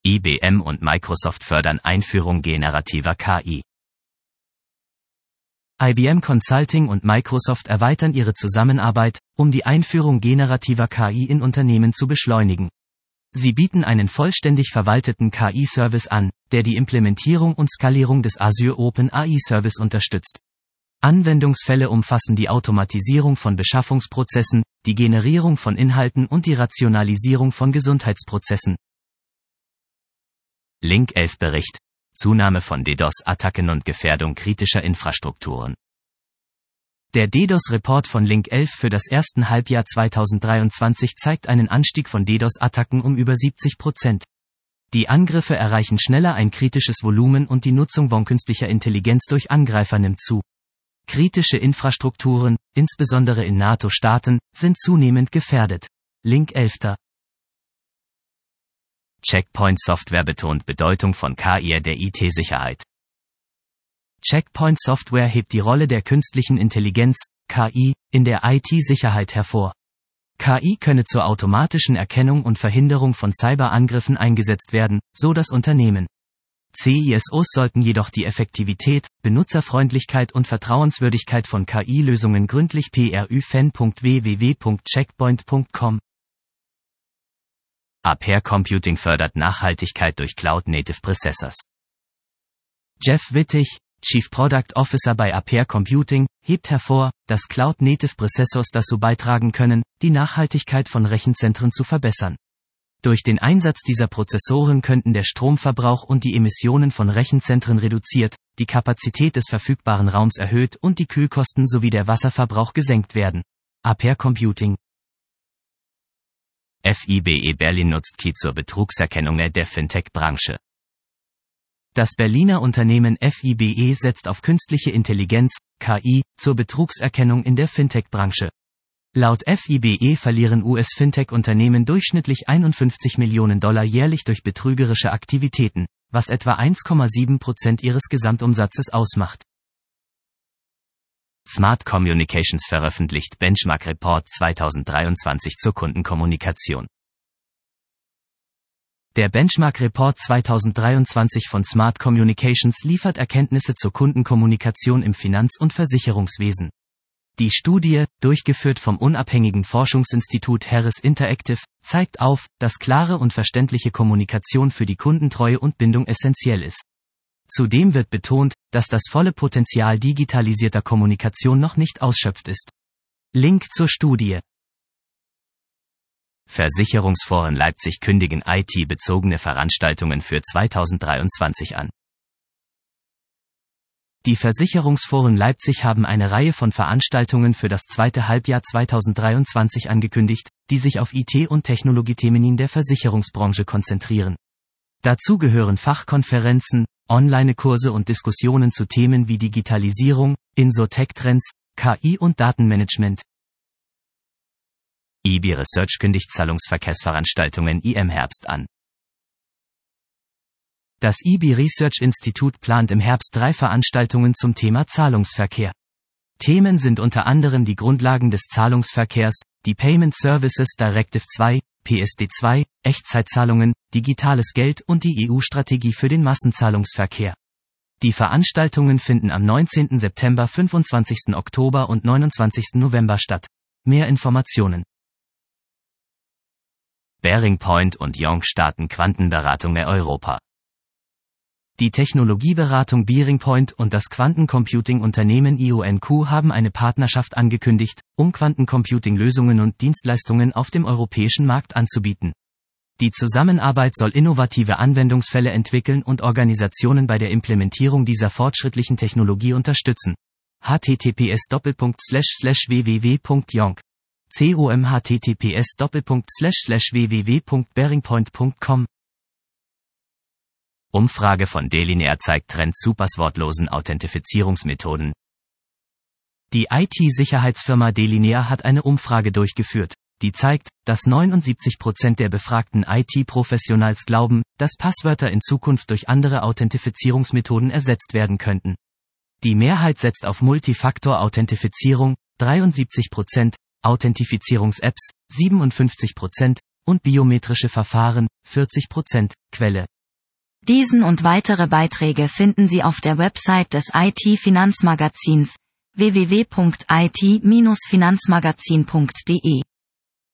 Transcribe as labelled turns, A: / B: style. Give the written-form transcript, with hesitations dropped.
A: IBM und Microsoft fördern Einführung generativer KI. IBM Consulting und Microsoft erweitern ihre Zusammenarbeit, um die Einführung generativer KI in Unternehmen zu beschleunigen. Sie bieten einen vollständig verwalteten KI-Service an, der die Implementierung und Skalierung des Azure OpenAI Service unterstützt. Anwendungsfälle umfassen die Automatisierung von Beschaffungsprozessen, die Generierung von Inhalten und die Rationalisierung von Gesundheitsprozessen. Link 11 Bericht: Zunahme von DDoS-Attacken und Gefährdung kritischer Infrastrukturen. Der DDoS-Report von Link 11 für das erste Halbjahr 2023 zeigt einen Anstieg von DDoS-Attacken um über 70%. Die Angriffe erreichen schneller ein kritisches Volumen und die Nutzung von künstlicher Intelligenz durch Angreifer nimmt zu. Kritische Infrastrukturen, insbesondere in NATO-Staaten, sind zunehmend gefährdet. Link 11. Checkpoint Software betont Bedeutung von KI der IT-Sicherheit. Checkpoint Software hebt die Rolle der künstlichen Intelligenz, KI, in der IT-Sicherheit hervor. KI könne zur automatischen Erkennung und Verhinderung von Cyberangriffen eingesetzt werden, so das Unternehmen. CISOs sollten jedoch die Effektivität, Benutzerfreundlichkeit und Vertrauenswürdigkeit von KI-Lösungen gründlich prüfen. Ampere Computing fördert Nachhaltigkeit durch Cloud-Native Processors. Jeff Wittig, Chief Product Officer bei Ampere Computing, hebt hervor, dass Cloud-Native Processors dazu beitragen können, die Nachhaltigkeit von Rechenzentren zu verbessern. Durch den Einsatz dieser Prozessoren könnten der Stromverbrauch und die Emissionen von Rechenzentren reduziert, die Kapazität des verfügbaren Raums erhöht und die Kühlkosten sowie der Wasserverbrauch gesenkt werden. Ampere Computing. FIBE Berlin nutzt KI zur Betrugserkennung der Fintech-Branche. Das Berliner Unternehmen FIBE setzt auf künstliche Intelligenz, KI, zur Betrugserkennung in der Fintech-Branche. Laut FIBE verlieren US-Fintech-Unternehmen durchschnittlich $51 Millionen jährlich durch betrügerische Aktivitäten, was etwa 1,7% ihres Gesamtumsatzes ausmacht. Smart Communications veröffentlicht Benchmark Report 2023 zur Kundenkommunikation. Der Benchmark Report 2023 von Smart Communications liefert Erkenntnisse zur Kundenkommunikation im Finanz- und Versicherungswesen. Die Studie, durchgeführt vom unabhängigen Forschungsinstitut Harris Interactive, zeigt auf, dass klare und verständliche Kommunikation für die Kundentreue und Bindung essentiell ist. Zudem wird betont, dass das volle Potenzial digitalisierter Kommunikation noch nicht ausschöpft ist. Link zur Studie. Versicherungsforen Leipzig kündigen IT-bezogene Veranstaltungen für 2023 an. Die Versicherungsforen Leipzig haben eine Reihe von Veranstaltungen für das zweite Halbjahr 2023 angekündigt, die sich auf IT- und Technologiethemen in der Versicherungsbranche konzentrieren. Dazu gehören Fachkonferenzen, Online-Kurse und Diskussionen zu Themen wie Digitalisierung, Insurtech-Trends, KI und Datenmanagement. IBI Research kündigt Zahlungsverkehrsveranstaltungen im Herbst an. Das IBI Research Institut plant im Herbst 3 Veranstaltungen zum Thema Zahlungsverkehr. Themen sind unter anderem die Grundlagen des Zahlungsverkehrs, die Payment Services Directive 2, PSD2, Echtzeitzahlungen, digitales Geld und die EU-Strategie für den Massenzahlungsverkehr. Die Veranstaltungen finden am 19. September, 25. Oktober und 29. November statt. Mehr Informationen. Bearing Point und Yonk starten Quantenberatung in Europa. Die Technologieberatung Bearing Point und das Quantencomputing-Unternehmen IONQ haben eine Partnerschaft angekündigt, um Quantencomputing-Lösungen und Dienstleistungen auf dem europäischen Markt anzubieten. Die Zusammenarbeit soll innovative Anwendungsfälle entwickeln und Organisationen bei der Implementierung dieser fortschrittlichen Technologie unterstützen. https://www.yonk. https://www.bearingpoint.com. Umfrage von Delinear zeigt Trend zu passwortlosen Authentifizierungsmethoden. Die IT-Sicherheitsfirma Delinear hat eine Umfrage durchgeführt, die zeigt, dass 79% der befragten IT-Professionals glauben, dass Passwörter in Zukunft durch andere Authentifizierungsmethoden ersetzt werden könnten. Die Mehrheit setzt auf Multifaktor-Authentifizierung, 73%, Authentifizierungs-Apps, 57% und biometrische Verfahren, 40%, Quelle
B: Diesen und weitere Beiträge finden Sie auf der Website des IT-Finanzmagazins www.it-finanzmagazin.de.